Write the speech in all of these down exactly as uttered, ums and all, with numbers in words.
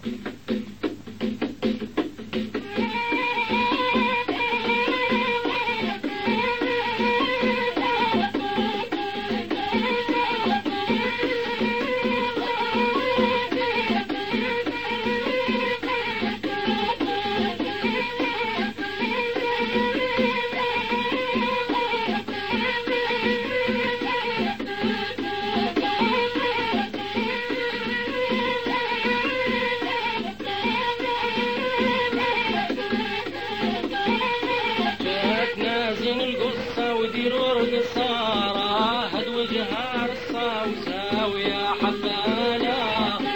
وديروا القصارى هد وجهها رصا وساوية حفالة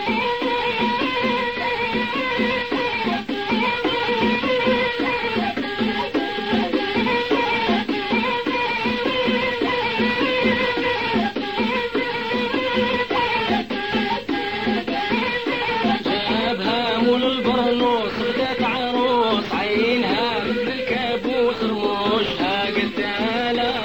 جابها مول البرنوس بدات عروس عينها مثل الكابوس رموشها قتالة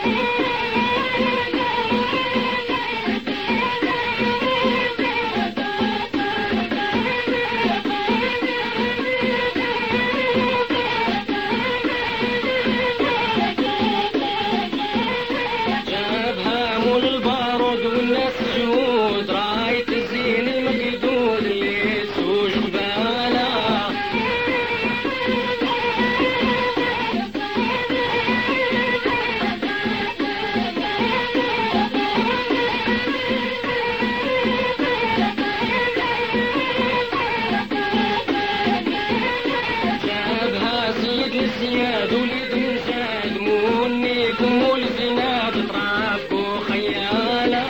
جابها مول البارود والناس جهود رايت الزين المقدود اللي يسوج قبالة جابها سيد السياد وليد من زاد مونيك ومول زناد تربوا خيالة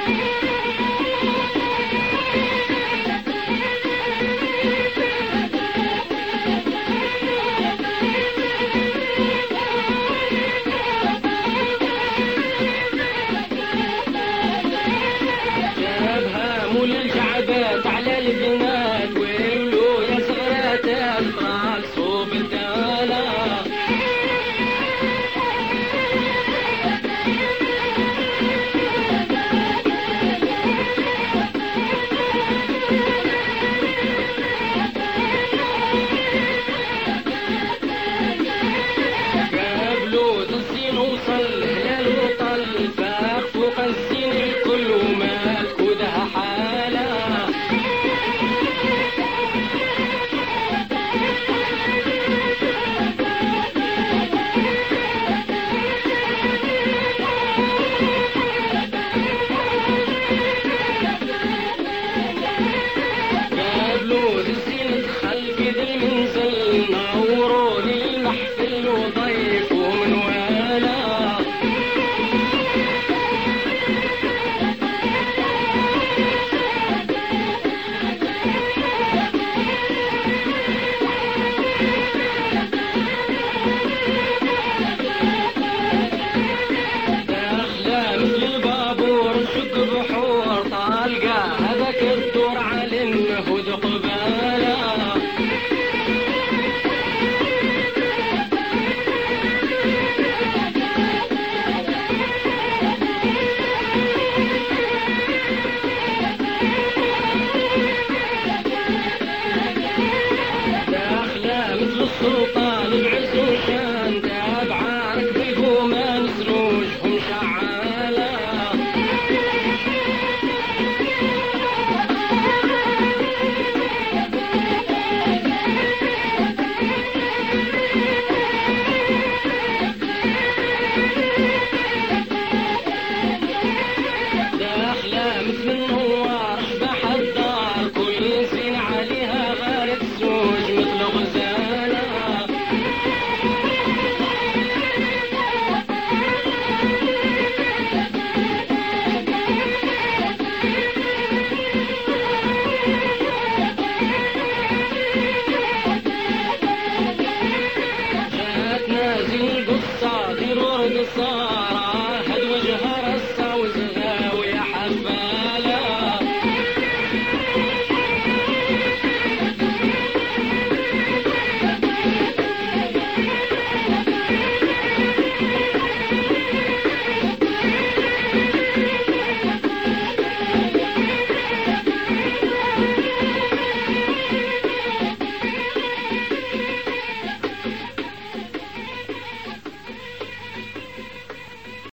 جابها مول الكعبات على البنات ويقولوا يا صغراتات تراقصوا بالدالة قابلوا الزين وصل هلال وطل فاق فوق الزين الكل ومالك وده حالة قابلوا الزين دخل في ذي المنزل نوروا لي المحفل وضيفوا من والا داخله مثل البابور شق بحور طالقه هذاك الدور على النهود قبل